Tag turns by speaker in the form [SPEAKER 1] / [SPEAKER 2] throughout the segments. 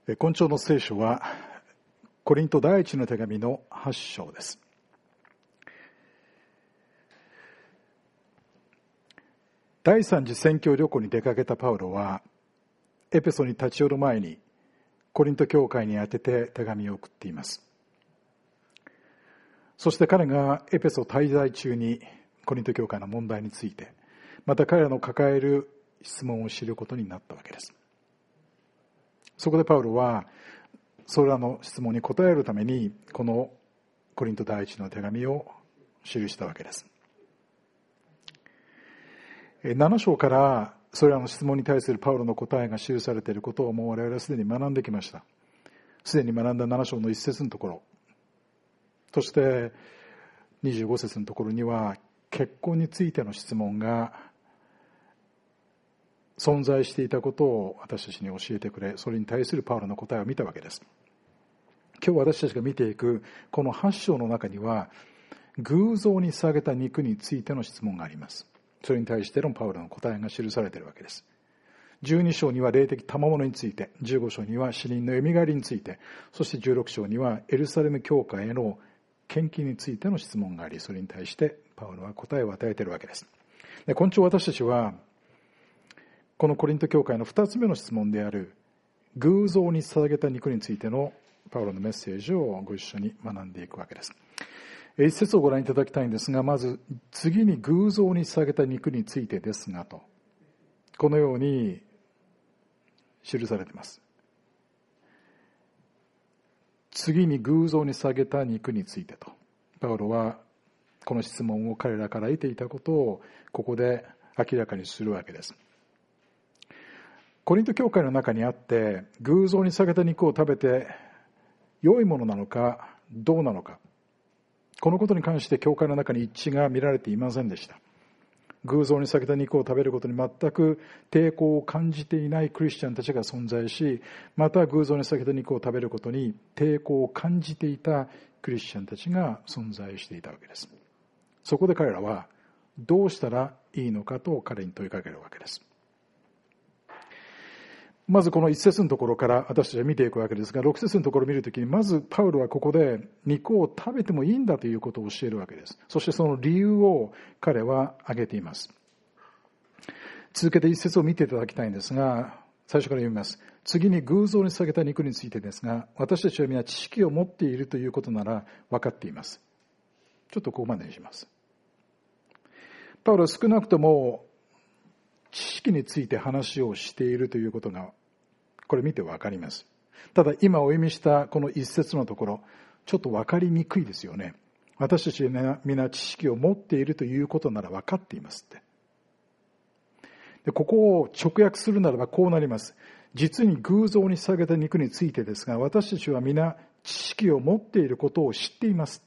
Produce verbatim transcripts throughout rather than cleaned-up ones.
[SPEAKER 1] 今朝の聖書はコリント第一の手紙のはち章です。第三次宣教旅行に出かけたパウロはエペソに立ち寄る前にコリント教会に宛てて手紙を送っています。そして彼がエペソ滞在中にコリント教会の問題について、また彼らの抱える質問を知ることになったわけです。そこでパウロはそれらの質問に答えるためにこのコリント第一の手紙を記したわけです。なな章からそれらの質問に対するパウロの答えが記されていることをもう我々はすでに学んできました。すでに学んだなな章のいち節のところ、そしてにじゅうご節のところには結婚についての質問が存在していたことを私たちに教えてくれ、それに対するパウロの答えを見たわけです。今日私たちが見ていくこのはち章の中には偶像に捧げた肉についての質問があります。それに対してのパウロの答えが記されているわけです。じゅうに章には霊的賜物について、じゅうご章には死人のよみがえりについて、そしてじゅうろく章にはエルサレム教会への献金についての質問があり、それに対してパウロは答えを与えているわけです。で、今朝私たちはこのコリント教会のふたつめの質問である偶像に捧げた肉についてのパウロのメッセージをご一緒に学んでいくわけです。一節をご覧いただきたいんですが、まず次に偶像に捧げた肉についてですがと、このように記されています。次に偶像に捧げた肉についてと、パウロはこの質問を彼らから得ていたことをここで明らかにするわけです。コリント教会の中にあって偶像に捧げた肉を食べて良いものなのかどうなのか、このことに関して教会の中に一致が見られていませんでした。偶像に捧げた肉を食べることに全く抵抗を感じていないクリスチャンたちが存在し、また偶像に捧げた肉を食べることに抵抗を感じていたクリスチャンたちが存在していたわけです。そこで彼らはどうしたらいいのかと彼に問いかけるわけです。まずこのいち節のところから私たちは見ていくわけですが、ろく節のところを見るときにまずパウロはここで肉を食べてもいいんだということを教えるわけです。そしてその理由を彼は挙げています。続けていち節を見ていただきたいんですが、最初から読みます。次に偶像に捧げた肉についてですが、私たちは皆知識を持っているということなら分かっています。ちょっとここまでにします。パウロは少なくとも知識について話をしているということがこれ見てわかります。ただ今お読みしたこの一節のところ、ちょっとわかりにくいですよね。私たちは皆知識を持っているということなら分かっていますって。で、ここを直訳するならばこうなります。実に偶像に捧げた肉についてですが、私たちは皆知識を持っていることを知っていますって。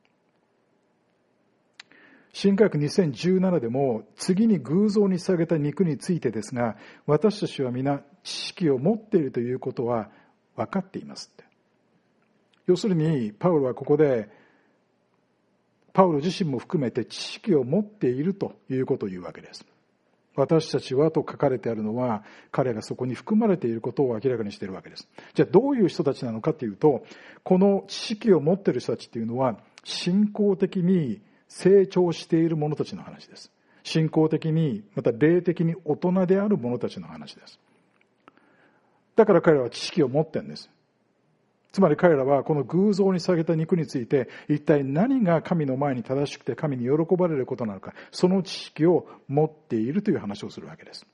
[SPEAKER 1] 新科学にせんじゅうななでも次に偶像に捧げた肉についてですが、私たちは皆知識を持っているということは分かっていますって。要するにパウロはここでパウロ自身も含めて知識を持っているということを言うわけです。私たちはと書かれてあるのは彼がそこに含まれていることを明らかにしているわけです。じゃあどういう人たちなのかというと、この知識を持っている人たちというのは信仰的に成長している者たちの話です。信仰的にまた霊的に大人である者たちの話です。だから彼らは知識を持っているんです。つまり彼らはこの偶像に捧げた肉について一体何が神の前に正しくて神に喜ばれることなのか、その知識を持っているという話をするわけです。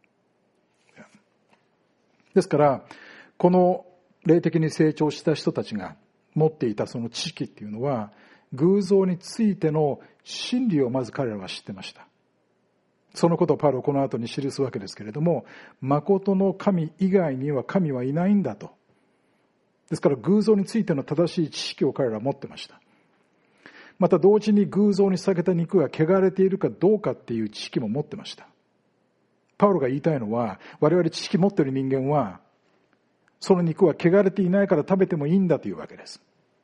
[SPEAKER 1] ですからこの霊的に成長した人たちが持っていたその知識っていうのは、偶像についての真理をまず彼らは知ってました。そのことをパウロはこの後に記すわけですけれども、誠の神以外には神はいないんだと。ですから偶像についての正しい知識を彼らは持ってました。また同時に偶像に捧げた肉が汚れているかどうかっていう知識も持ってました。パウロが言いたいのは、我々知識持っている人間はその肉は汚れていないから食べてもいいんだというわけです。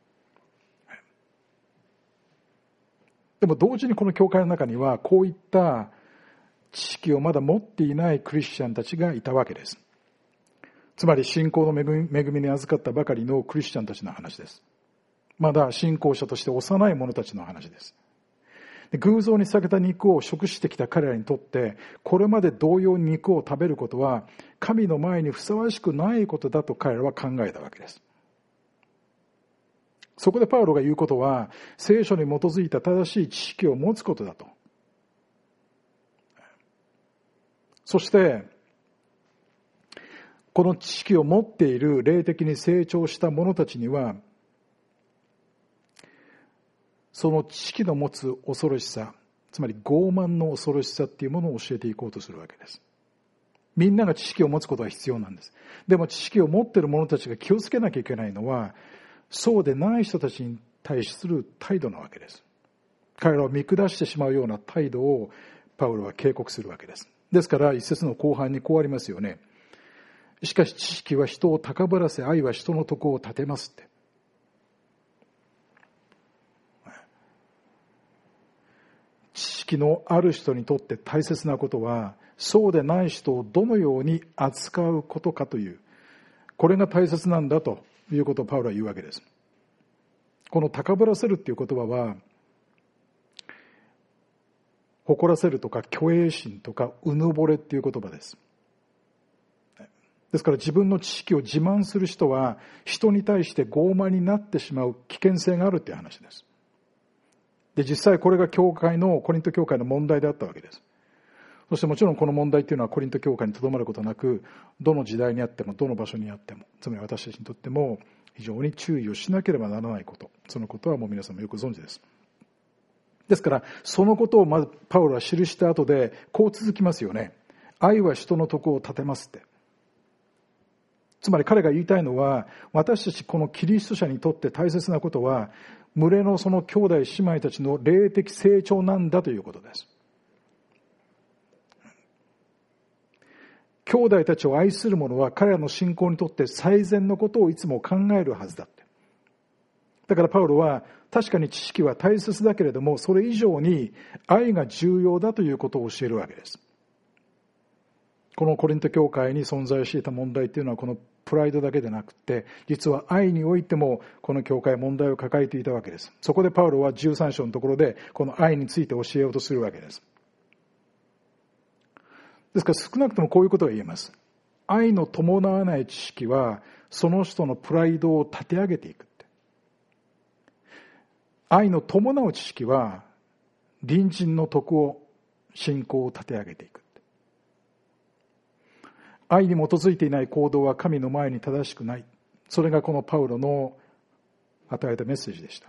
[SPEAKER 1] でも同時にこの教会の中にはこういった知識をまだ持っていないクリスチャンたちがいたわけです。 つまり信仰の恵み、恵みに預かったばかりのクリスチャンたちの話です。まだ信仰者として幼い者たちの話です。偶像に捧げた肉を食してきた彼らにとって、これまで同様に肉を食べることは神の前にふさわしくないことだと彼らは考えたわけです。そこでパウロが言うことは、聖書に基づいた正しい知識を持つことだと。そしてこの知識を持っている霊的に成長した者たちには、その知識の持つ恐ろしさ、つまり傲慢の恐ろしさっていうものを教えていこうとするわけです。みんなが知識を持つことは必要なんです。でも知識を持っている者たちが気をつけなきゃいけないのは、そうでない人たちに対する態度なわけです。彼らを見下してしまうような態度をパウロは警告するわけです。ですから一節の後半にこうありますよね。しかし知識は人を高ぶらせ、愛は人の徳を立てますって。知識のある人にとって大切なことは、そうでない人をどのように扱うことかという、これが大切なんだということをパウロは言うわけです。この高ぶらせるっていう言葉は、誇らせるとか虚栄心とかうぬぼれっていう言葉です。ですから自分の知識を自慢する人は人に対して傲慢になってしまう危険性があるという話です。で、実際これが教会の、コリント教会の問題であったわけです。そしてもちろんこの問題というのはコリント教会にとどまることなく、どの時代にあってもどの場所にあっても、つまり私たちにとっても非常に注意をしなければならないこと、そのことはもう皆さんもよく存知です。ですからそのことをまずパウロは記した後でこう続きますよね。愛は人の徳を立てますって。つまり彼が言いたいのは、私たちこのキリスト者にとって大切なことは、群れのその兄弟姉妹たちの霊的成長なんだということです。兄弟たちを愛する者は彼らの信仰にとって最善のことをいつも考えるはずだって。だからパウロは確かに知識は大切だけれども、それ以上に愛が重要だということを教えるわけです。このコリント教会に存在していた問題というのは、このプライドだけでなくて、実は愛においてもこの教会は問題を抱えていたわけです。そこでパウロはじゅうさん章のところでこの愛について教えようとするわけです。ですから少なくともこういうことが言えます。愛の伴わない知識はその人のプライドを立て上げていくって。愛の伴う知識は隣人の徳を、信仰を立て上げていく。愛に基づいていない行動は神の前に正しくない。それがこのパウロの与えたメッセージでした。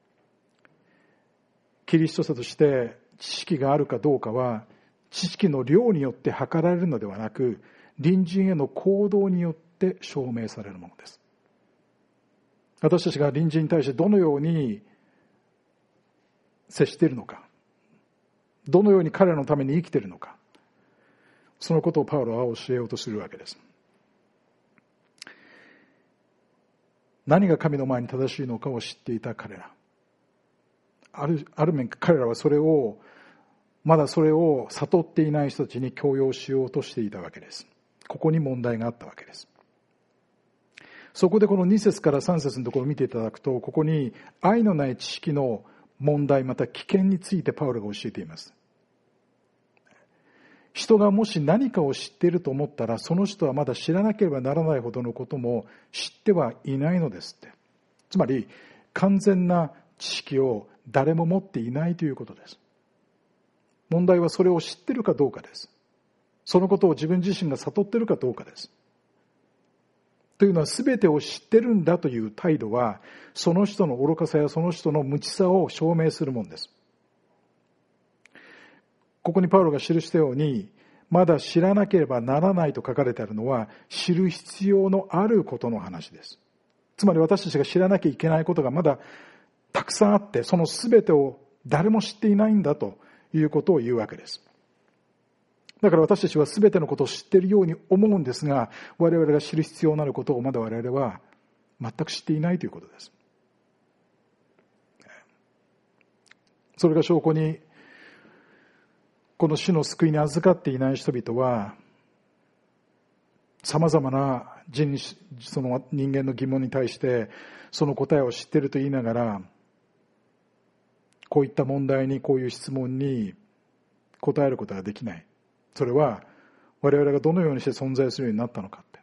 [SPEAKER 1] キリスト者として知識があるかどうかは、知識の量によって測られるのではなく、隣人への行動によって証明されるものです。私たちが隣人に対してどのように接しているのか、どのように彼らのために生きているのか、そのことをパウロは教えようとするわけです。何が神の前に正しいのかを知っていた彼ら。ある、ある面彼らはそれを、まだそれを悟っていない人たちに強要しようとしていたわけです。ここに問題があったわけです。そこでこのに節からさん節のところを見ていただくと、ここに愛のない知識の問題、また危険についてパウロが教えています。人がもし何かを知っていると思ったら、その人はまだ知らなければならないほどのことも知ってはいないのですって。つまり完全な知識を誰も持っていないということです。問題はそれを知っているかどうかです。そのことを自分自身が悟っているかどうかです。というのは、全てを知ってるんだという態度は、その人の愚かさやその人の無知さを証明するものです。ここにパウロが記したように、まだ知らなければならないと書かれてあるのは、知る必要のあることの話です。つまり私たちが知らなきゃいけないことがまだたくさんあって、その全てを誰も知っていないんだということを言うわけです。だから私たちは全てのことを知っているように思うんですが、我々が知る必要のあることをまだ我々は全く知っていないということです。それが証拠に、この主の救いに預かっていない人々は、 さまざまな人その人間の疑問に対してその答えを知っていると言いながら、こういった問題に、こういう質問に答えることができない。それは我々がどのようにして存在するようになったのかって、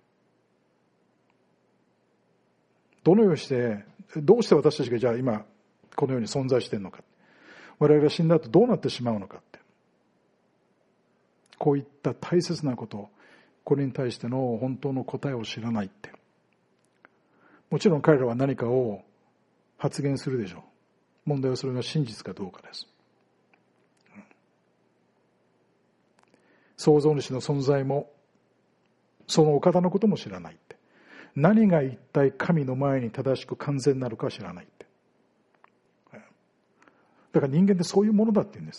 [SPEAKER 1] どのようにしてどうして私たちがじゃあ今このように存在しているのか、我々が死んだ後どうなってしまうのかって、こういった大切なこと、これに対しての本当の答えを知らないって、もちろん彼らは何かを発言するでしょう。問題はそれが真実かどうかです。創造主の存在もそのお方のことも知らないって、何が一体神の前に正しく完全なるか知らないって。だから人間ってそういうものだって言うんです。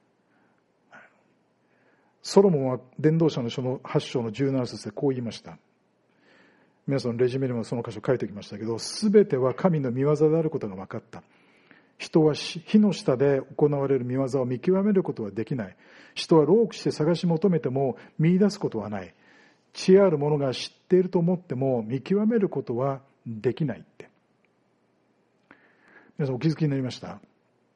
[SPEAKER 1] ソロモンは伝道者の書のはち章のじゅうなな節でこう言いました。皆さんのレジュメにもその箇所書いておきましたけど、すべては神の御業であることが分かった。人は火の下で行われる御業を見極めることはできない。人は労苦して探し求めても見出すことはない。知恵ある者が知っていると思っても見極めることはできないって。皆さんお気づきになりました？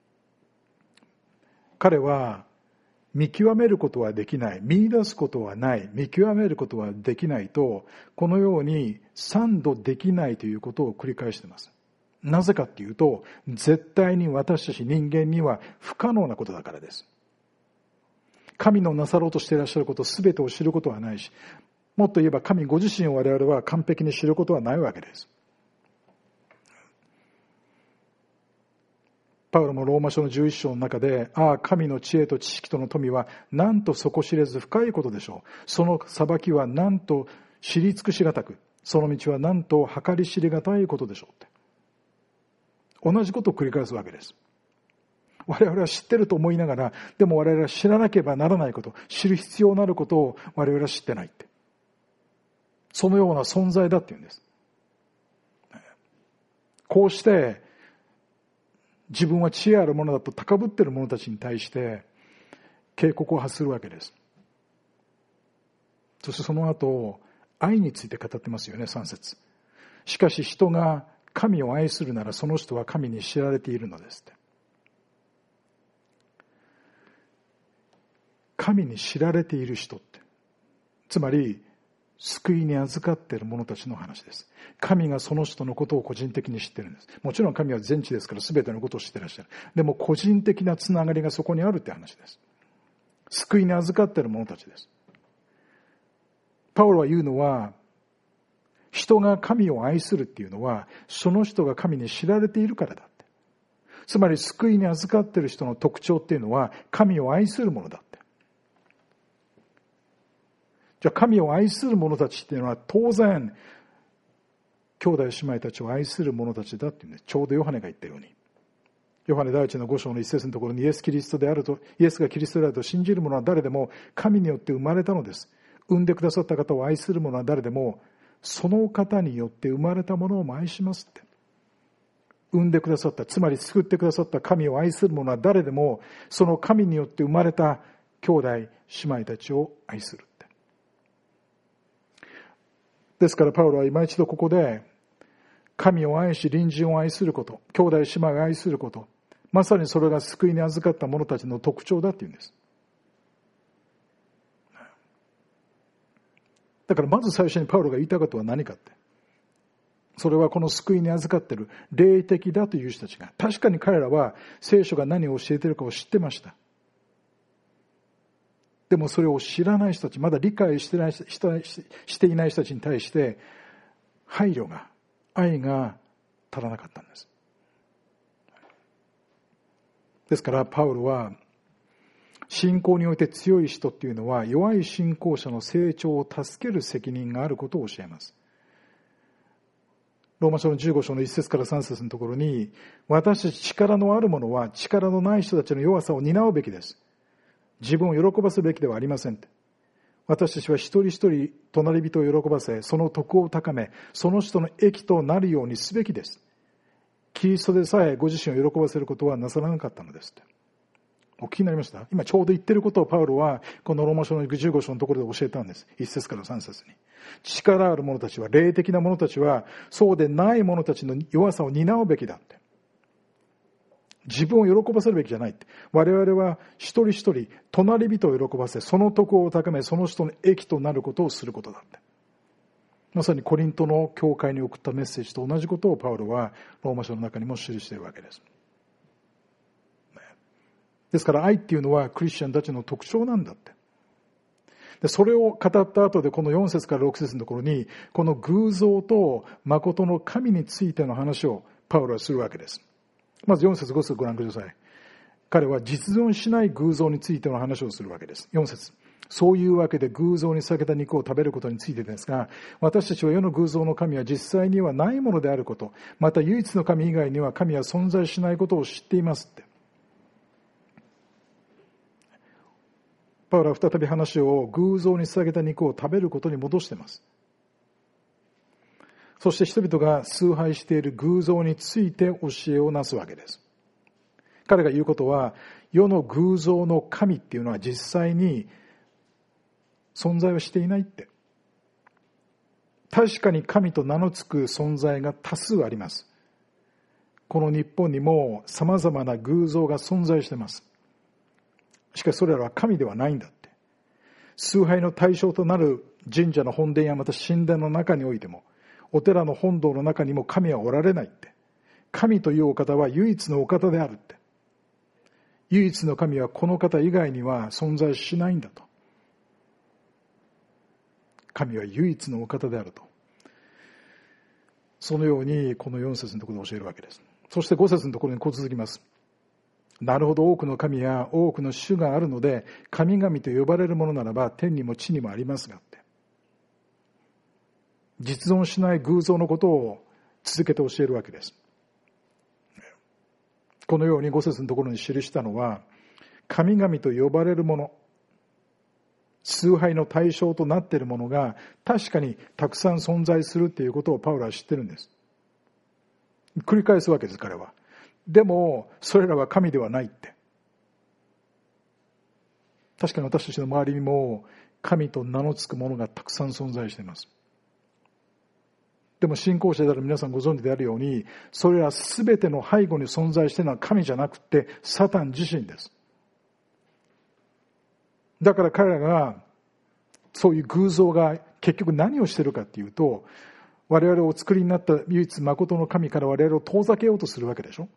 [SPEAKER 1] 彼は見極めることはできない、見出すことはない、見極めることはできないと、このように三度できないということを繰り返しています。なぜかっていうと、絶対に私たち人間には不可能なことだからです。神のなさろうとしていらっしゃることすべてを知ることはないし、もっと言えば神ご自身を我々は完璧に知ることはないわけです。パウロもローマ書のじゅういち章の中で、ああ、神の知恵と知識との富はなんと底知れず深いことでしょう。その裁きはなんと知り尽くしがたく、その道はなんと計り知りがたいことでしょうって。同じことを繰り返すわけです。我々は知ってると思いながら、でも我々は知らなければならないこと、知る必要のあることを我々は知ってないって。そのような存在だっていうんです。こうして自分は知恵あるものだと高ぶっている者たちに対して警告を発するわけです。そしてその後、愛について語ってますよね、さん節。しかし人が神を愛するならその人は神に知られているのですって。神に知られている人って、つまり救いに預かっている者たちの話です。神がその人のことを個人的に知っているんです。もちろん神は全知ですから全てのことを知っていらっしゃる。でも個人的なつながりがそこにあるって話です。救いに預かっている者たちです。パウロは言うのは、人が神を愛するっていうのはその人が神に知られているからだって。つまり救いに預かっている人の特徴っていうのは神を愛するものだって。じゃあ神を愛する者たちっていうのは当然兄弟姉妹たちを愛する者たちだっていうんです。ちょうどヨハネが言ったように、ヨハネ第一のご章の一節のところに、イエス・キリストであると、イエスがキリストであると信じる者は誰でも神によって生まれたのです。産んでくださった方を愛する者は誰でもその方によって生まれたものをも愛しますって。産んでくださった、つまり救ってくださった神を愛する者は誰でもその神によって生まれた兄弟姉妹たちを愛する。ですからパウロは今一度ここで神を愛し隣人を愛すること、兄弟姉妹を愛すること、まさにそれが救いに預かった者たちの特徴だっていうんです。だからまず最初にパウロが言いたいことは何かって、それはこの救いに預かっている霊的だという人たちが、確かに彼らは聖書が何を教えているかを知ってました。でもそれを知らない人たち、まだ理解してない、していない人たちに対して配慮が、愛が足らなかったんです。ですからパウロは信仰において強い人っていうのは弱い信仰者の成長を助ける責任があることを教えます。ローマ書のじゅうご章のいち節からさん節のところに、私たち力のある者は力のない人たちの弱さを担うべきです。自分を喜ばせるべきではありません。私たちは一人一人隣人を喜ばせ、その徳を高め、その人の益となるようにすべきです。キリストでさえご自身を喜ばせることはなさらなかったのです。 お聞きになりました？今ちょうど言ってることをパウロはこのローマ書のじゅうご章のところで教えたんです。いち節からさん節に。力ある者たちは、霊的な者たちは、そうでない者たちの弱さを担うべきだって。自分を喜ばせるべきじゃないって。我々は一人一人、隣人を喜ばせ、その徳を高め、その人の益となることをすることだって。まさにコリントの教会に送ったメッセージと同じことをパウロはローマ書の中にも記しているわけです。ですから愛っていうのはクリスチャンたちの特徴なんだって。でそれを語った後でこのよん節からろく節のところにこの偶像と誠の神についての話をパウロはするわけです。まずよん節ご節ご覧ください。彼は実存しない偶像についての話をするわけです。よん節。そういうわけで偶像に裂けた肉を食べることについてですが、私たちは世の偶像の神は実際にはないものであること、また唯一の神以外には神は存在しないことを知っていますって。パウロは再び話を偶像に捧げた肉を食べることに戻しています。そして人々が崇拝している偶像について教えをなすわけです。彼が言うことは、世の偶像の神っていうのは実際に存在をしていないって。確かに神と名の付く存在が多数あります。この日本にも様々な偶像が存在しています。しかしそれらは神ではないんだって。崇拝の対象となる神社の本殿やまた神殿の中においても、お寺の本堂の中にも神はおられないって。神というお方は唯一のお方であるって。唯一の神はこの方以外には存在しないんだと。神は唯一のお方であると。そのようにこのよん節のところで教えるわけです。そしてご節のところにこう続きます。なるほど、多くの神や多くの主があるので、神々と呼ばれるものならば天にも地にもありますがって。実存しない偶像のことを続けて教えるわけです。このようにご節のところに記したのは、神々と呼ばれるもの、崇拝の対象となっているものが確かにたくさん存在するということをパウロは知ってるんです。繰り返すわけです、彼は。でもそれらは神ではないって。確かに私たちの周りにも神と名の付くものがたくさん存在しています。でも信仰者である皆さんご存知であるように、それら全ての背後に存在しているのは神じゃなくてサタン自身です。だから彼らがそういう偶像が結局何をしているかっていうと、我々をお作りになった唯一誠の神から我々を遠ざけようとするわけでしょ。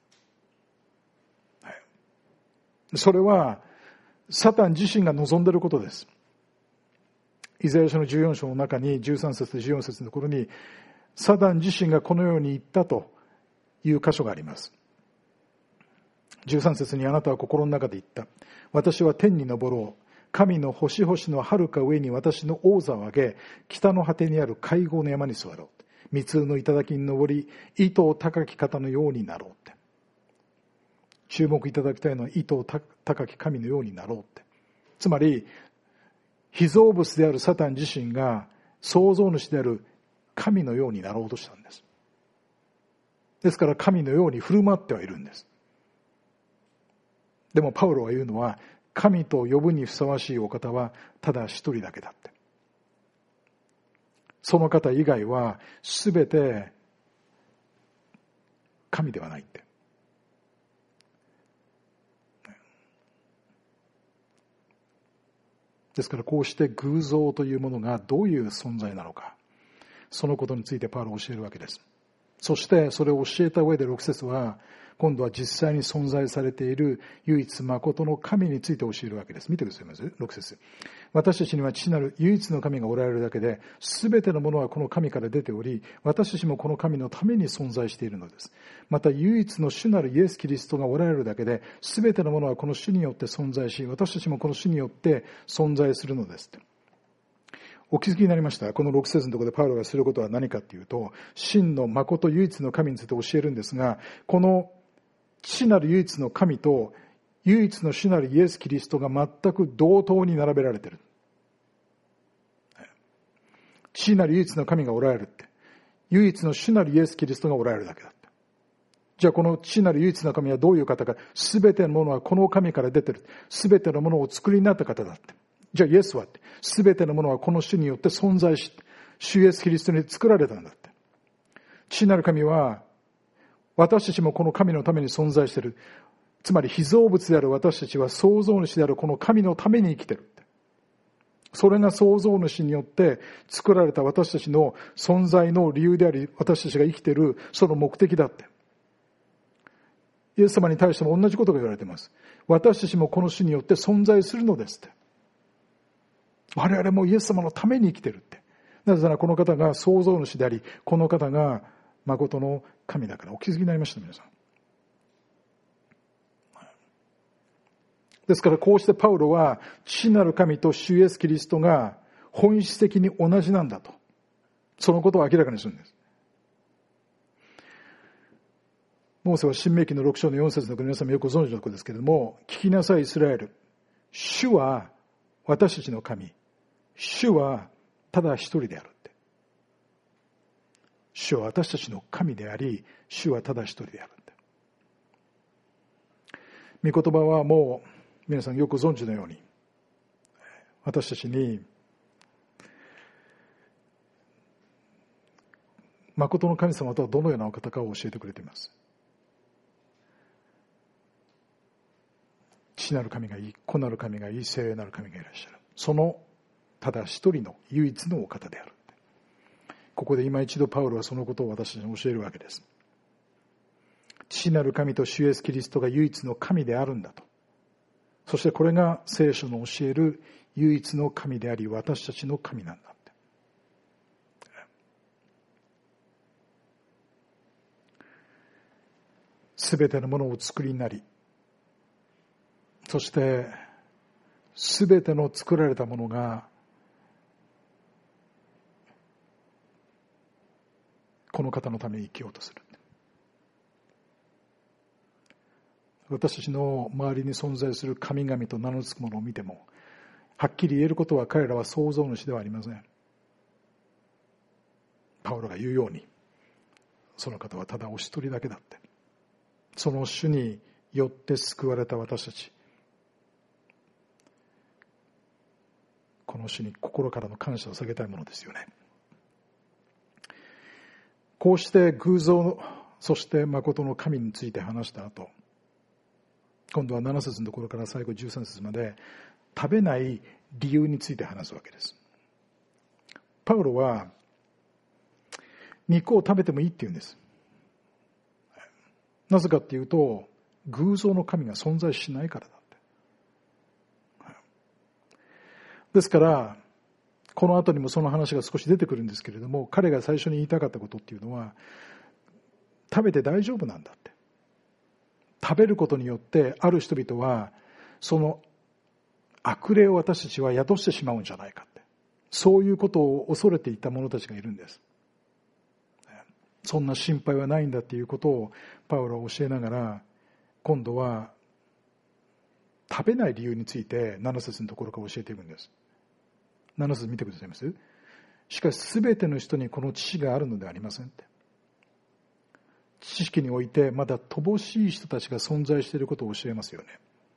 [SPEAKER 1] それはサタン自身が望んでいることです。イザヤ書のじゅうよん章の中にじゅうさん節とじゅうよん節のところにサタン自身がこのように言ったという箇所があります。じゅうさん節にあなたは心の中で言った。私は天に昇ろう。神の星々の遥か上に私の王座を上げ、北の果てにある会合の山に座ろう。御通の頂に登り、糸を高き方のようになろうって。注目いただきたいのは糸を高き神のようになろうって。つまり、被造物であるサタン自身が創造主である神のようになろうとしたんです。ですから神のように振る舞ってはいるんです。でもパウロが言うのは、神と呼ぶにふさわしいお方はただ一人だけだって。その方以外は全て神ではないって。ですからこうして偶像というものがどういう存在なのか、そのことについてパウロは教えるわけです。そしてそれを教えた上でろく節は今度は実際に存在されている唯一誠の神について教えるわけです。見てくださいまずろく節。私たちには父なる唯一の神がおられるだけで、すべてのものはこの神から出ており、私たちもこの神のために存在しているのです。また唯一の主なるイエス・キリストがおられるだけで、すべてのものはこの主によって存在し、私たちもこの主によって存在するのです。お気づきになりました。このろく節のところでパウロがすることは何かというと、真の誠唯一の神について教えるんですが、この父なる唯一の神と唯一の主なるイエス・キリストが全く同等に並べられている。父なる唯一の神がおられるって、唯一の主なるイエス・キリストがおられるだけだって。 じゃあこの父なる唯一の神はどういう方か。すべてのものはこの神から出てる。すべてのものをお作りになった方だって。じゃあイエスはって。すべてのものはこの主によって存在し、主イエスキリストに作られたんだって。父なる神は、私たちもこの神のために存在している。つまり被造物である私たちは創造主であるこの神のために生きている。それが創造主によって作られた私たちの存在の理由であり、私たちが生きているその目的だって。イエス様に対しても同じことが言われています。私たちもこの主によって存在するのですって。我々もイエス様のために生きているって。なぜならこの方が創造主であり、この方が誠の神だから。お気づきになりました、皆さん。ですからこうしてパウロは父なる神と主イエスキリストが本質的に同じなんだと、そのことを明らかにするんです。モーセは新明記のろく章のよん節の皆さんもよくご存知のところですけれども、聞きなさいイスラエル、主は私たちの神、主はただ一人であるって。主は私たちの神であり、主はただ一人であるって。御言葉はもう皆さんよくご存知のように、私たちに誠の神様とはどのようなお方かを教えてくれています。父なる神がいい、子なる神がいい、聖なる神がいらっしゃる。そのただ一人の唯一のお方である。ここで今一度パウロはそのことを私たちに教えるわけです。父なる神と主イエスキリストが唯一の神であるんだと。そしてこれが聖書の教える唯一の神であり、私たちの神なんだって。すべてのものを作りになり、そしてすべての作られたものがこの方のために生きようとする。私たちの周りに存在する神々と名の付くものを見ても、はっきり言えることは彼らは創造主ではありません。パウロが言うように、その方はただお一人だけだって。その主によって救われた私たち、この主に心からの感謝を下げたいものですよね。こうして偶像、そして誠の神について話した後、今度はなな節のところから最後じゅうさん節まで食べない理由について話すわけです。パウロは肉を食べてもいいって言うんです。なぜかっていうと、偶像の神が存在しないからだって。ですからこの後にもその話が少し出てくるんですけれども、彼が最初に言いたかったことっていうのは、食べて大丈夫なんだって。食べることによってある人々はその悪霊を私たちは宿してしまうんじゃないかって、そういうことを恐れていた者たちがいるんです。そんな心配はないんだっていうことをパウロは教えながら、今度は食べない理由についてなな節のところから教えていくんです。なな節見てくださいます？しかしすべての人にこの知識があるのではありませんって。知識においてまだ乏しい人たちが存在していることを教えますよね。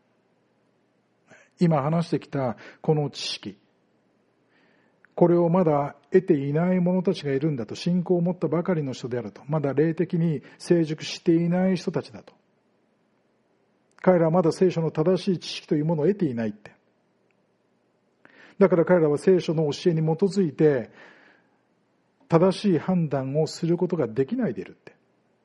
[SPEAKER 1] 今話してきたこの知識、これをまだ得ていない者たちがいるんだと、信仰を持ったばかりの人であると、まだ霊的に成熟していない人たちだと、彼らはまだ聖書の正しい知識というものを得ていないって。だから彼らは聖書の教えに基づいて正しい判断をすることができないでいるって。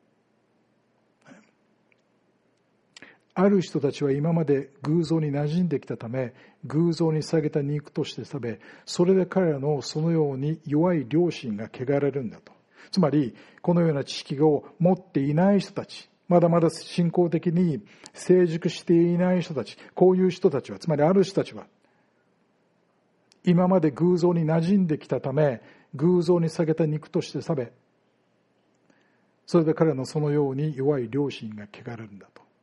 [SPEAKER 1] ある人たちは今まで偶像に馴染んできたため、偶像に捧げた肉として食べ、それで彼らのそのように弱い良心が汚れるんだと。つまりこのような知識を持っていない人たち、まだまだ信仰的に成熟していない人たち、こういう人たちは、つまりある人たちは今まで偶像に馴染んできたため、偶像に捧げた肉として食べ、それで彼らのそのように弱い良心が汚れるんだと。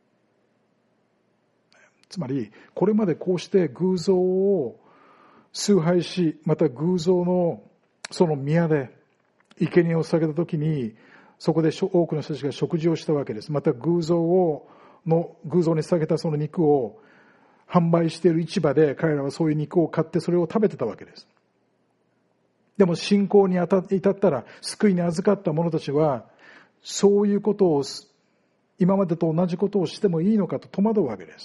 [SPEAKER 1] つまりこれまでこうして偶像を崇拝し、また偶像のその宮で生贄を捧げたときに、 そこで多くの人たちが食事をしたわけです。また偶像をの偶像に捧げたその肉を販売している市場で彼らはそういう肉を買ってそれを食べてたわけです。でも信仰に至ったら、救いに預かった者たちはそういうことを今までと同じことをしてもいいのかと戸惑うわけです。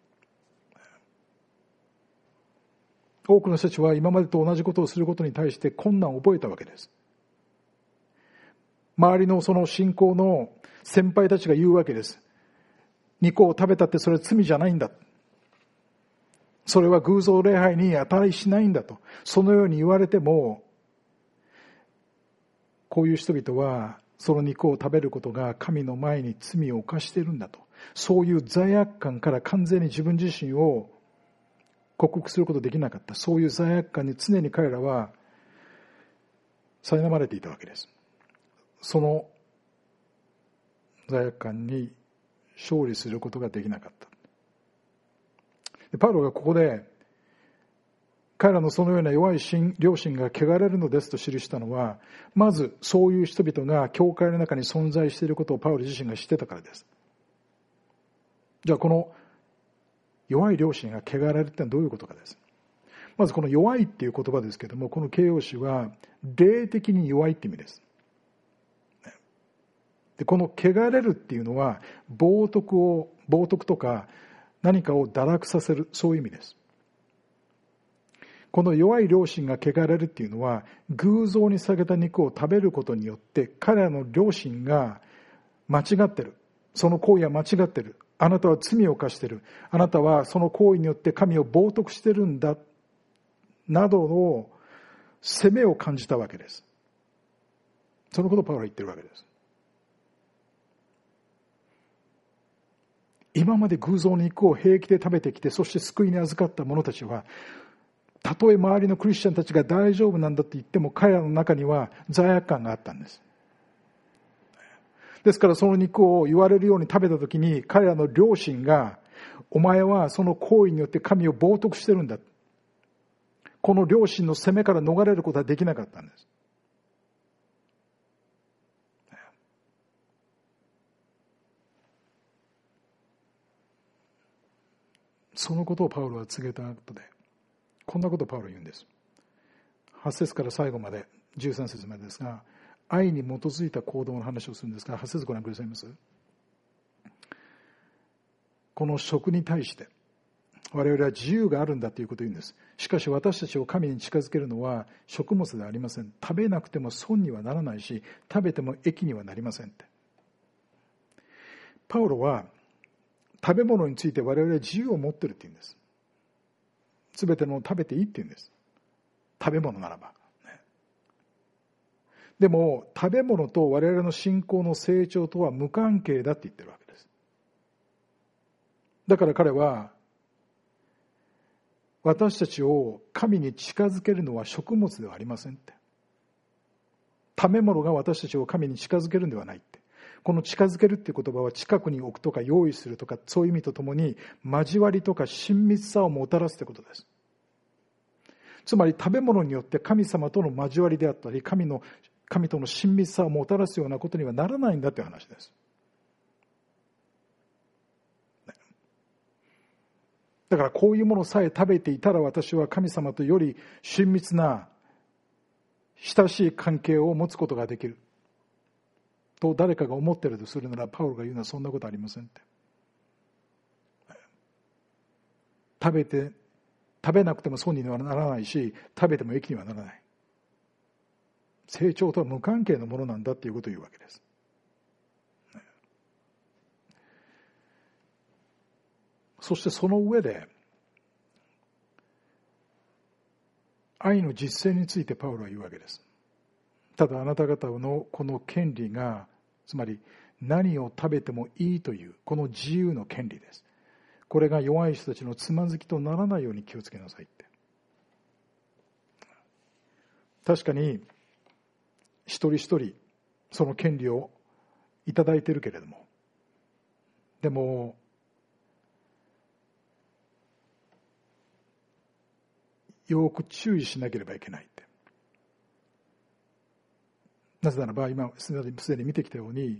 [SPEAKER 1] 多くの人たちは今までと同じことをすることに対して困難を覚えたわけです。周りのその信仰の先輩たちが言うわけです。肉を食べたってそれは罪じゃないんだ。それは偶像礼拝に値しないんだと。そのように言われても、こういう人々はその肉を食べることが神の前に罪を犯しているんだと。そういう罪悪感から完全に自分自身を克服することができなかった。そういう罪悪感に常に彼らは苛まれていたわけです。その罪悪感に勝利することができなかった。でパウロがここで彼らのそのような弱い良心が汚れるのですと記したのは、まずそういう人々が教会の中に存在していることをパウロ自身が知ってたからです。じゃあこの弱い良心が汚れるってのはどういうことかです。まずこの弱いっていう言葉ですけども、この形容詞は霊的に弱いって意味です。でこの汚れるっていうのは冒涜を冒涜とか何かを堕落させる、そういう意味です。この弱い良心が汚れるっていうのは、偶像に捧げた肉を食べることによって彼らの良心が間違ってる、その行為は間違ってる、あなたは罪を犯してる、あなたはその行為によって神を冒涜してるんだなどの責めを感じたわけです。そのことをパウロは言ってるわけです。今まで偶像の肉を平気で食べてきて、そして救いに預かった者たちは、たとえ周りのクリスチャンたちが大丈夫なんだって言っても、彼らの中には罪悪感があったんです。ですからその肉を言われるように食べたときに、彼らの良心が、お前はその行為によって神を冒涜してるんだ、この良心の責めから逃れることはできなかったんです。そのことをパウロは告げた後で、こんなことをパウロは言うんです。はち節から最後までじゅうさん節までですが、愛に基づいた行動の話をするんですが、はち節ご覧くださいます。この食に対して我々は自由があるんだということを言うんです。しかし私たちを神に近づけるのは食物ではありません。食べなくても損にはならないし、食べても益にはなりませんって。パウロは食べ物について我々は自由を持っているって言うんです。すべてのものを食べていいって言うんです。食べ物ならば。でも食べ物と我々の信仰の成長とは無関係だって言ってるわけです。だから彼は、私たちを神に近づけるのは食物ではありませんって。食べ物が私たちを神に近づけるんではないって。この近づけるっていう言葉は近くに置くとか用意するとか、そういう意味とともに交わりとか親密さをもたらすということです。つまり食べ物によって神様との交わりであったり、神の神との親密さをもたらすようなことにはならないんだという話です。だからこういうものさえ食べていたら私は神様とより親密な親しい関係を持つことができると誰かが思っているとするなら、パウロが言うのはそんなことありませんって。食べて食べなくても損にはならないし、食べても益にはならない。成長とは無関係のものなんだということを言うわけです。そしてその上で愛の実践についてパウロは言うわけです。ただあなた方のこの権利が、つまり何を食べてもいいというこの自由の権利です。これが弱い人たちのつまずきとならないように気をつけなさいって。確かに一人一人その権利をいただいているけれども、でもよく注意しなければいけないって。 なぜならば今すでに見てきたように、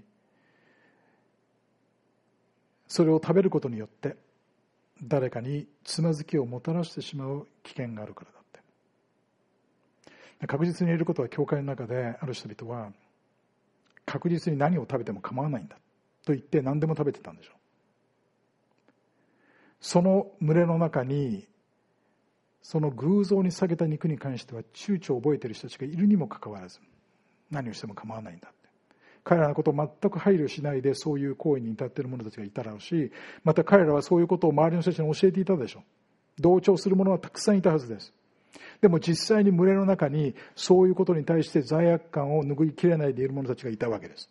[SPEAKER 1] それを食べることによって誰かにつまずきをもたらしてしまう危険があるからだって。確実に言えることは、教会の中である人々は確実に何を食べても構わないんだと言って何でも食べてたんでしょう。その群れの中にその偶像に捧げた肉に関しては躊躇を覚えている人たちがいるにもかかわらず、何をしても構わないんだって、彼らのことを全く配慮しないでそういう行為に至っている者たちがいただろうし、また彼らはそういうことを周りの人たちに教えていたでしょう。同調する者はたくさんいたはずです。でも実際に群れの中にそういうことに対して罪悪感を拭いきれないでいる者たちがいたわけです。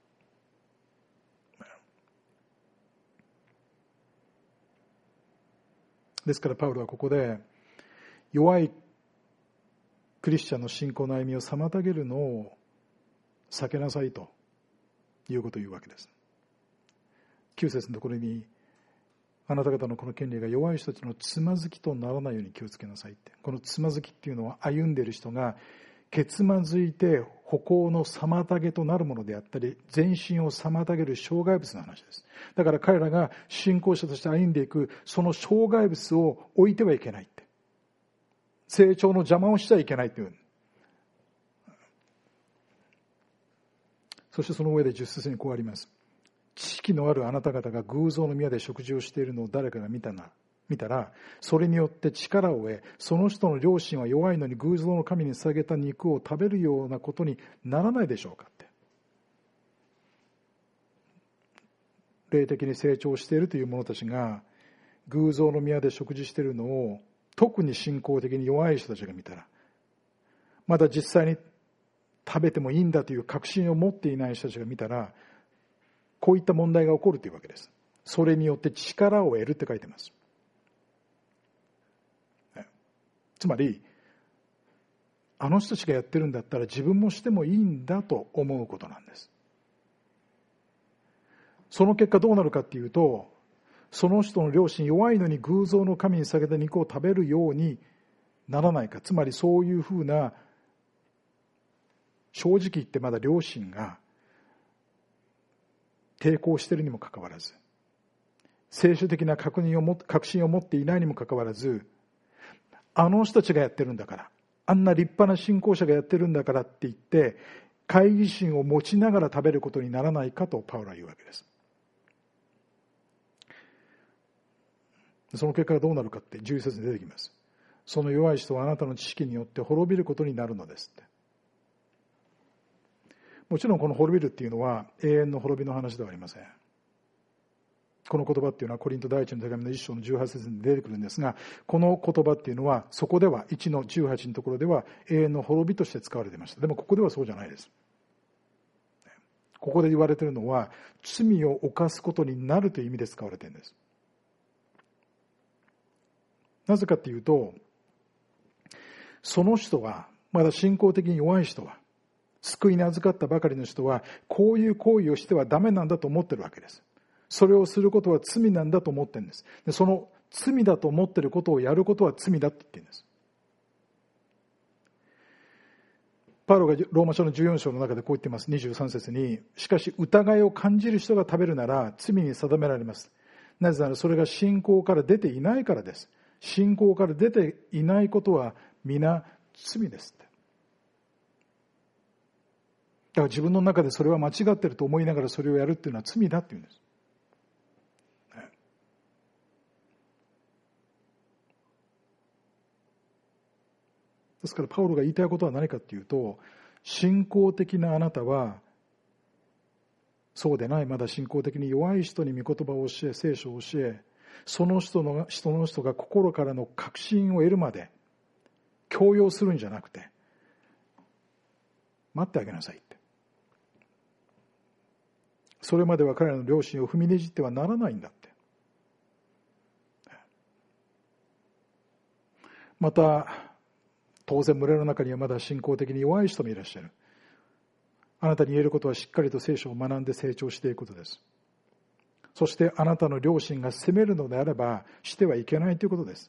[SPEAKER 1] ですからパウロはここで、弱いクリスチャンの信仰の歩みを妨げるのを避けなさいということを言うわけです。きゅう節のところに、あなた方のこの権利が弱い人たちのつまずきとならないように気をつけなさいって。このつまずきっていうのは、歩んでいる人がけつまずいて歩行の妨げとなるものであったり、前進を妨げる障害物の話です。だから彼らが信仰者として歩んでいくその障害物を置いてはいけないって、成長の邪魔をしちゃいけないっていう。そしてその上でじゅっ節にこうあります。知識のあるあなた方が偶像の宮で食事をしているのを誰かが見たな見たら、それによって力を得、その人の良心は弱いのに偶像の神に捧げた肉を食べるようなことにならないでしょうかって。霊的に成長しているという者たちが偶像の宮で食事しているのを、特に信仰的に弱い人たちが見たら、まだ実際に食べてもいいんだという確信を持っていない人たちが見たら、こういった問題が起こるというわけです。それによって力を得るって書いてます。つまり、あの人たちがやってるんだったら自分もしてもいいんだと思うことなんです。その結果どうなるかっていうと、その人の良心弱いのに偶像の神に捧げた肉を食べるようにならないか。つまりそういうふうな、正直言ってまだ良心が抵抗しているにもかかわらず、聖書的な確認をも確信を持っていないにもかかわらず、あの人たちがやってるんだから、あんな立派な信仰者がやってるんだからって言って懐疑心を持ちながら食べることにならないかとパウロは言うわけです。その結果がどうなるかってじゅういち節に出てきます。その弱い人はあなたの知識によって滅びることになるのですって。もちろんこの滅びるっていうのは永遠の滅びの話ではありません。この言葉っていうのはコリント第一の手紙の一章のじゅうはち節に出てくるんですが、この言葉っていうのはそこではいちのじゅうはちのところでは永遠の滅びとして使われていました。でもここではそうじゃないです。ここで言われているのは罪を犯すことになるという意味で使われているんです。なぜかっていうと、その人はまだ信仰的に弱い人は、救いに預かったばかりの人はこういう行為をしてはダメなんだと思ってるわけです。それをすることは罪なんだと思ってるんです。でその罪だと思っていることをやることは罪だって言ってるんです。パウロがローマ書のじゅうよん章の中でこう言っています。にじゅうさん節に、しかし疑いを感じる人が食べるなら罪に定められます。なぜならそれが信仰から出ていないからです。信仰から出ていないことは皆罪ですって。だから自分の中でそれは間違っていると思いながらそれをやるっていうのは罪だって言うんです。ですからパウロが言いたいことは何かっていうと、信仰的なあなたはそうでない、まだ信仰的に弱い人に御言葉を教え、聖書を教え、その人の人の人が心からの確信を得るまで強要するんじゃなくて、待ってあげなさいって。それまでは彼らの良心を踏みねじってはならないんだって。また当然群れの中にはまだ信仰的に弱い人もいらっしゃる。あなたに言えることはしっかりと聖書を学んで成長していくことです。そしてあなたの良心が責めるのであればしてはいけないということです。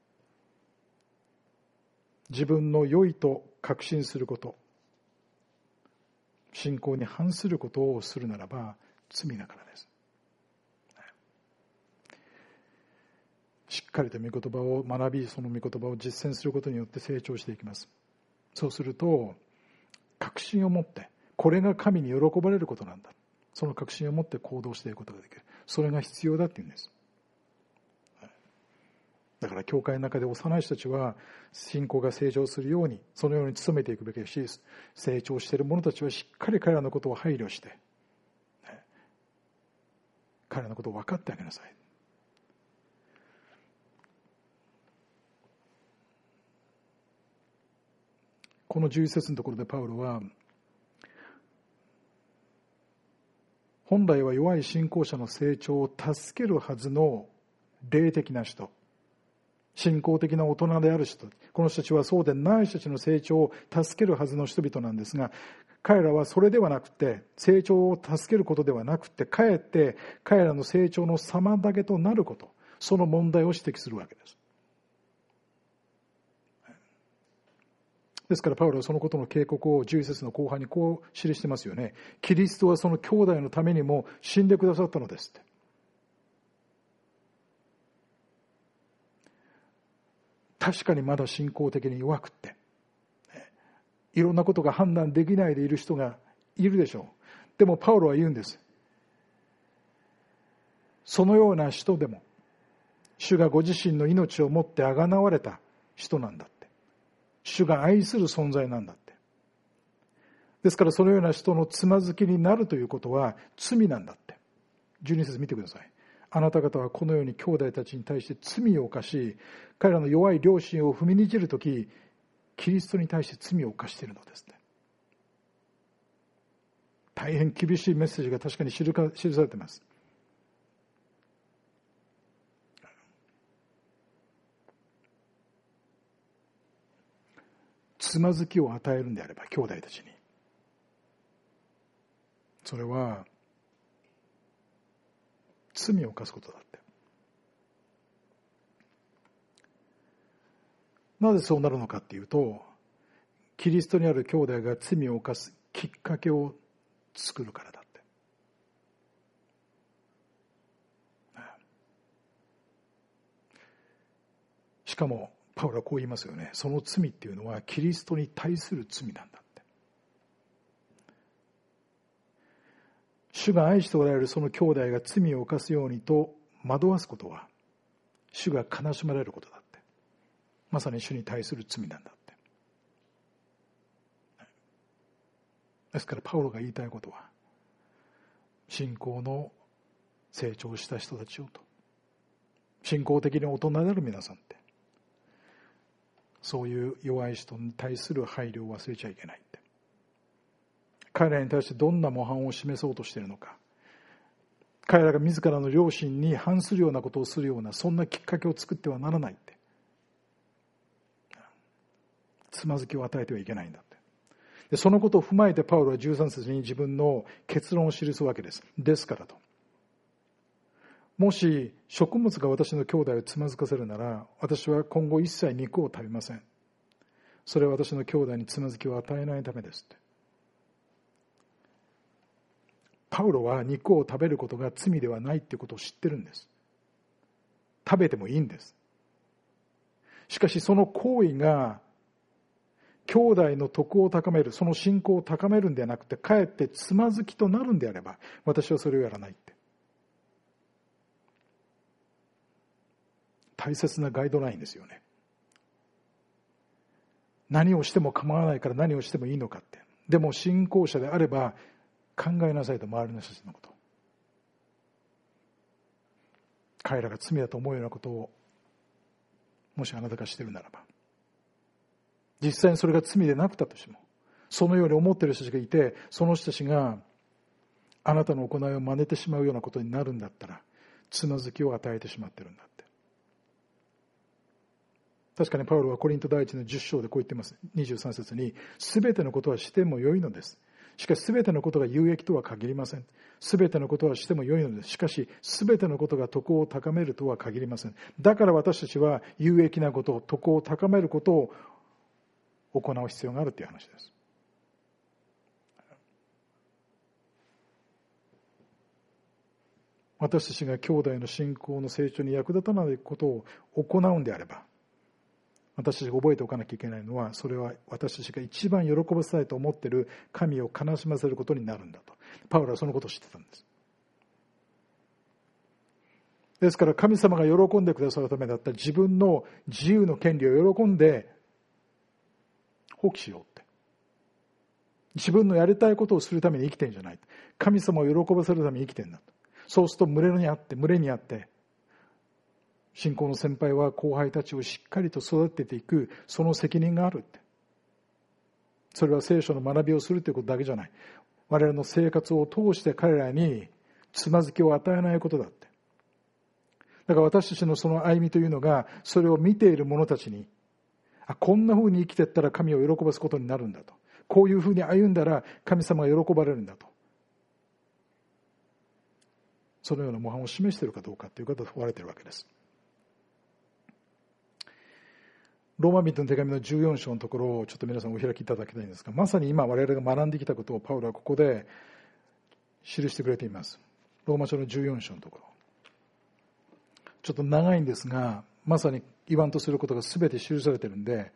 [SPEAKER 1] 自分の良いと確信すること、 信仰に反することをするならば罪だからです。しっかりと御言葉を学び、その御言葉を実践することによって成長していきます。そうすると確信を持って、これが神に喜ばれることなんだ、その確信を持って行動していくことができる。それが必要だっていうんです。だから教会の中で幼い人たちは信仰が成長するようにそのように努めていくべきですし、成長している者たちはしっかり彼らのことを配慮して、彼らのことを分かってあげなさい。このじゅういち節のところでパウロは、本来は弱い信仰者の成長を助けるはずの霊的な人、信仰的な大人である人、この人たちはそうでない人たちの成長を助けるはずの人々なんですが、彼らはそれではなくて、成長を助けることではなくて、かえって彼らの成長の妨げとなること、その問題を指摘するわけです。ですからパウロはそのことの警告をじゅういち節の後半にこう記してますよね。キリストはその兄弟のためにも死んでくださったのですって。確かにまだ信仰的に弱くって、いろんなことが判断できないでいる人がいるでしょう。でもパウロは言うんです。そのような人でも、主がご自身の命をもってあがなわれた人なんだって。主が愛する存在なんだって。ですからそのような人のつまずきになるということは罪なんだって。じゅうに節見てください。あなた方はこのように兄弟たちに対して罪を犯し、彼らの弱い良心を踏みにじるとき、キリストに対して罪を犯しているのですね。大変厳しいメッセージが確かに記されています。つまずきを与えるんであれば、兄弟たちに、それは罪を犯すことだって。なぜそうなるのかっていうと、キリストにある兄弟が罪を犯すきっかけを作るからだって。しかもパウロはこう言いますよね。その罪っていうのはキリストに対する罪なんだって。主が愛しておられるその兄弟が罪を犯すようにと惑わすことは、主が悲しまれることだって。まさに主に対する罪なんだって。ですからパウロが言いたいことは、信仰の成長した人たちをと、信仰的に大人である皆さんって、そういう弱い人に対する配慮を忘れちゃいけないって。彼らに対してどんな模範を示そうとしているのか、彼らが自らの良心に反するようなことをするような、そんなきっかけを作ってはならないって。つまずきを与えてはいけないんだって。でそのことを踏まえてパウロはじゅうさん節に自分の結論を記すわけです。ですからと、もし食物が私の兄弟をつまずかせるなら、私は今後一切肉を食べません。それは私の兄弟につまずきを与えないためですって。パウロは肉を食べることが罪ではないっていうことを知ってるんです。食べてもいいんです。しかしその行為が兄弟の徳を高める、その信仰を高めるんではなくて、かえってつまずきとなるんであれば、私はそれをやらないって。大切なガイドラインですよね。何をしても構わないから何をしてもいいのかって。でも信仰者であれば考えなさいと、周りの人たちのこと。彼らが罪だと思うようなことをもしあなたがしているならば、実際にそれが罪でなくたとしても、そのように思っている人たちがいて、その人たちがあなたの行いを真似てしまうようなことになるんだったら、つまずきを与えてしまっているんだって。確かにパウロはコリント第一のじゅっ章でこう言っています。にじゅうさん節に、すべてのことはしてもよいのです。しかしすべてのことが有益とは限りません。すべてのことはしてもよいのです。しかしすべてのことが徳を高めるとは限りません。だから私たちは有益なこと、徳を高めることを行う必要があるという話です。 私たちが兄弟の信仰の成長に役立たないことを行うんであれば、私たちが覚えておかなきゃいけないのは、それは私たちが一番喜ばせたいと思っている神を悲しませることになるんだと。パウロはそのことを知ってたんです。ですから神様が喜んでくださるためだったら、自分の自由の権利を喜んで放棄しようって。自分のやりたいことをするために生きてるんじゃない。神様を喜ばせるために生きてるんだと。そうすると群れにあって、群れにあって、信仰の先輩は後輩たちをしっかりと育てていく、その責任があるって。それは聖書の学びをするということだけじゃない。我々の生活を通して彼らにつまずきを与えないことだって。だから私たちのその歩みというのが、それを見ている者たちに、あ、こんな風に生きていったら神を喜ばすことになるんだと。こういう風に歩んだら神様が喜ばれるんだと。そのような模範を示しているかどうかということが問われているわけです。ローマ人の手紙のじゅうよん章のところをちょっと皆さんお開きいただきたいんですが、まさに今我々が学んできたことをパウロはここで記してくれています。ローマ書のじゅうよん章のところ。ちょっと長いんですが、まさに言わんとすることが全て記されているんで、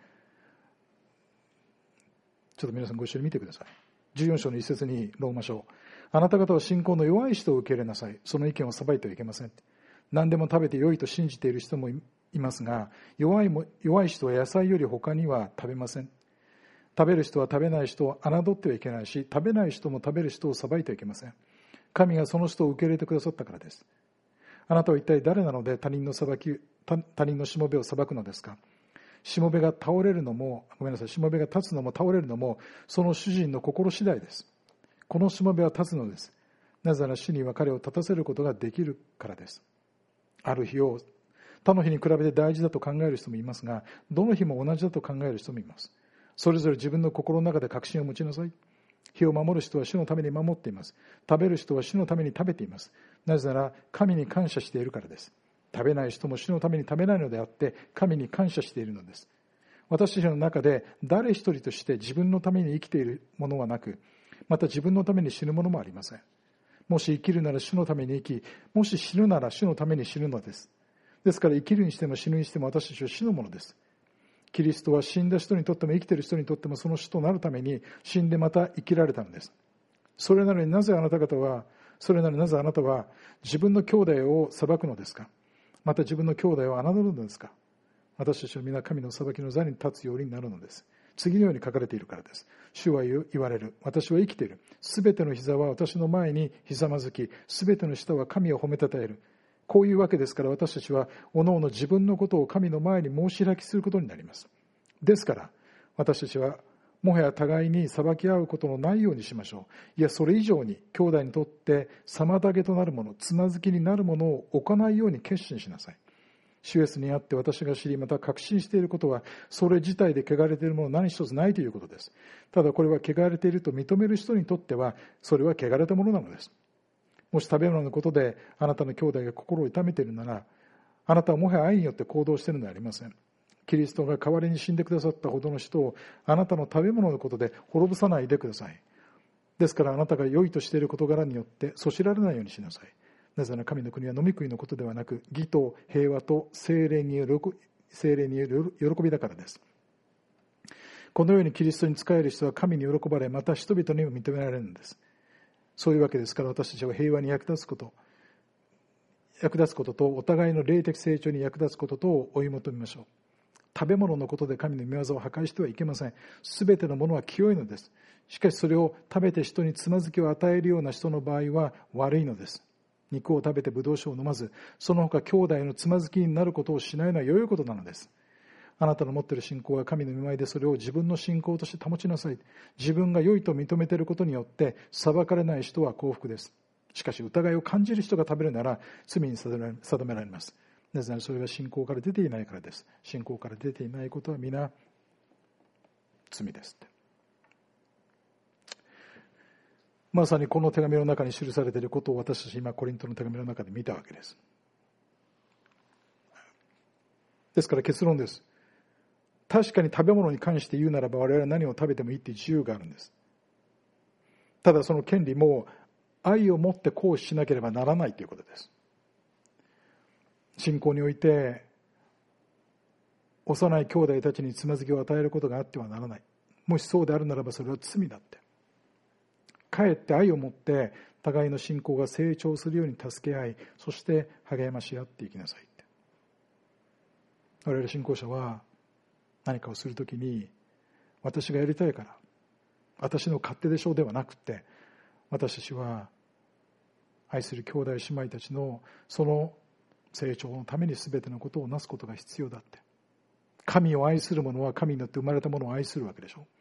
[SPEAKER 1] ちょっと皆さんご一緒に見てください。じゅうよん章の一節にローマ書、あなた方は信仰の弱い人を受け入れなさい。その意見を裁いてはいけません。何でも食べて良いと信じている人もいますが、弱いも弱い人は野菜より他には食べません。食べる人は食べない人を侮ってはいけないし、食べない人も食べる人を裁いてはいけません。神がその人を受け入れてくださったからです。あなたは一体誰なので他人の裁き、他人のしもべを裁くのですか。しもべが倒れるのも、ごめんなさい、しもべが立つのも倒れるのも、その主人の心次第です。このしもべは立つのです。なぜなら主には彼を立たせることができるからです。ある日を他の日に比べて大事だと考える人もいますが、どの日も同じだと考える人もいます。それぞれ自分の心の中で確信を持ちなさい。日を守る人は主のために守っています。食べる人は主のために食べています。なぜなら神に感謝しているからです。食べない人も主のために食べないのであって神に感謝しているのです。私たちの中で誰一人として自分のために生きているものはなく、また自分のために死ぬものもありません。もし生きるなら主のために生き、もし死ぬなら主のために死ぬのです。ですから生きるにしても死ぬにしても私たちは死のものです。キリストは死んだ人にとっても生きている人にとってもその死となるために死んでまた生きられたのです。それなのになぜあなた方は、それなのになぜあなたは自分の兄弟を裁くのですか。また自分の兄弟を侮るのですか。私たちは皆神の裁きの座に立つようになるのです。次のように書かれているからです。主は言われる。私は生きている。すべての膝は私の前にひざまずき、すべての舌は神を褒めたたえる。こういうわけですから、私たちはおのおの自分のことを神の前に申し開きすることになります。ですから私たちはもはや互いに裁き合うことのないようにしましょう。いや、それ以上に兄弟にとって妨げとなるもの、つまずきになるものを置かないように決心しなさい。主イエスにあって私が知り、また確信していることは、それ自体で汚れているもの何一つないということです。ただこれは汚れていると認める人にとっては、それは汚れたものなのです。もし食べ物のことであなたの兄弟が心を痛めているなら、あなたはもはや愛によって行動しているのではありません。キリストが代わりに死んでくださったほどの人をあなたの食べ物のことで滅ぼさないでください。ですからあなたが良いとしている事柄によってそしられないようにしなさい。なぜなら神の国は飲み食いのことではなく、義と平和と聖霊による聖霊による喜びだからです。このようにキリストに仕える人は神に喜ばれ、また人々にも認められるんです。そういうわけですから、私たちは平和に役立つこと役立つことと、お互いの霊的成長に役立つこととを追い求めましょう。食べ物のことで神の御業を破壊してはいけません。すべてのものは清いのです。しかしそれを食べて人につまずきを与えるような人の場合は悪いのです。肉を食べてブドウ酒を飲まず、その他兄弟のつまずきになることをしないのは良いことなのです。あなたの持っている信仰は神の御前でそれを自分の信仰として保ちなさい。自分が良いと認めていることによって裁かれない人は幸福です。しかし疑いを感じる人が食べるなら罪に定められます。なぜならそれは信仰から出ていないからです。信仰から出ていないことは皆罪です。まさにこの手紙の中に記されていることを私たち今コリントの手紙の中で見たわけです。ですから結論です。確かに食べ物に関して言うならば我々は何を食べてもいいっていう自由があるんです。ただその権利も愛を持って行使しなければならないということです。 信仰において幼い兄弟たちにつまずきを与えることがあってはならない。もしそうであるならばそれは罪だって。かえって愛を持って互いの信仰が成長するように助け合い、そして励まし合っていきなさいって。我々信仰者は何かをするときに、私がやりたいから、私の勝手でしょうではなくて、私たちは愛する兄弟姉妹たちのその成長のために全てのことをなすことが必要だって。神を愛する者は神によって生まれた者を愛するわけでしょ。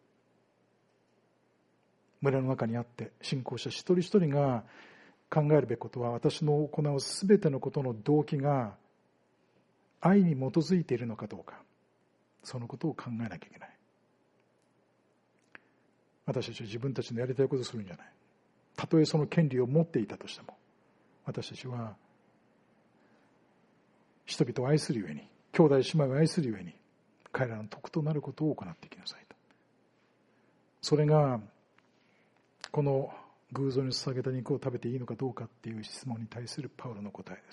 [SPEAKER 1] 群れの中にあって信仰者一人一人が考えるべきことは、私の行う全てのことの動機が愛に基づいているのかどうか、そのことを考えなきゃいけない。私たちは自分たちのやりたいことをするんじゃない。たとえその権利を持っていたとしても、私たちは人々を愛するゆえに、兄弟姉妹を愛するゆえに、彼らの徳となることを行っていきなさいと。それがこの偶像に捧げた肉を食べていいのかどうかっていう質問に対するパウロの答えです。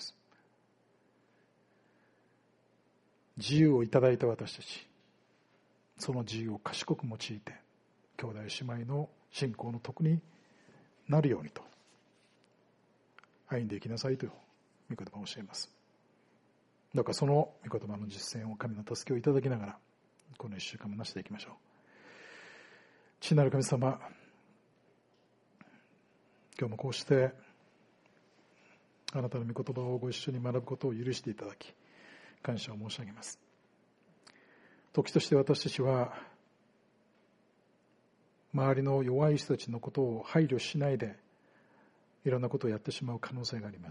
[SPEAKER 1] 自由をいただいた私たち、その自由を賢く用いて兄弟姉妹の信仰の徳になるようにと歩んでいきなさいという御言葉を教えます。どうかその御言葉の実践を神の助けをいただきながらこの一週間もなしていきましょう。父なる神様、今日もこうしてあなたの御言葉をご一緒に学ぶことを許していただき感謝を申し上げます。時として私たちは周りの弱い人たちのことを配慮しないでいろんなことをやってしまう可能性があります。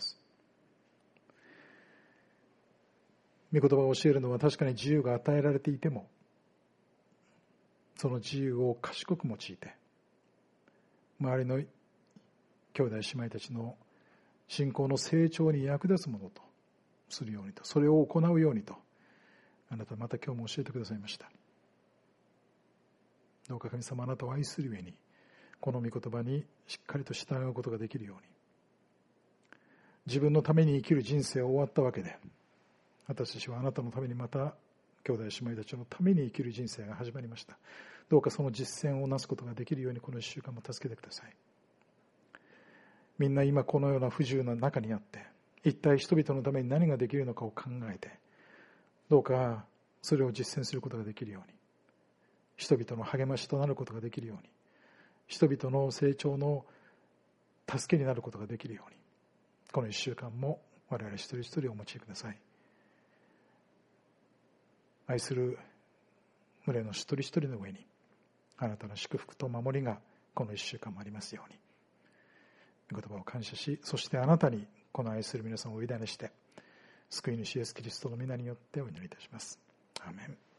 [SPEAKER 1] 御言葉を教えるのは確かに自由が与えられていても、その自由を賢く用いて周りの兄弟姉妹たちの信仰の成長に役立つものとするようにと、それを行うようにとあなたはまた今日も教えてくださいました。どうか神様、あなたを愛するゆえにこの御言葉にしっかりと従うことができるように、自分のために生きる人生は終わったわけで、私たちはあなたのためにまた兄弟姉妹たちのために生きる人生が始まりました。どうかその実践をなすことができるようにこの一週間も助けてください。みんな今このような不自由な中にあって、一体人々のために何ができるのかを考えて、どうかそれを実践することができるように、人々の励ましとなることができるように、人々の成長の助けになることができるように、この一週間も我々一人一人をお持ちください。愛する群れの一人一人の上にあなたの祝福と守りがこの一週間もありますように、御言葉を感謝し、そしてあなたにこの愛する皆さんをお委ねして、救い主イエスキリストの皆によってお祈りいたします。アーメン。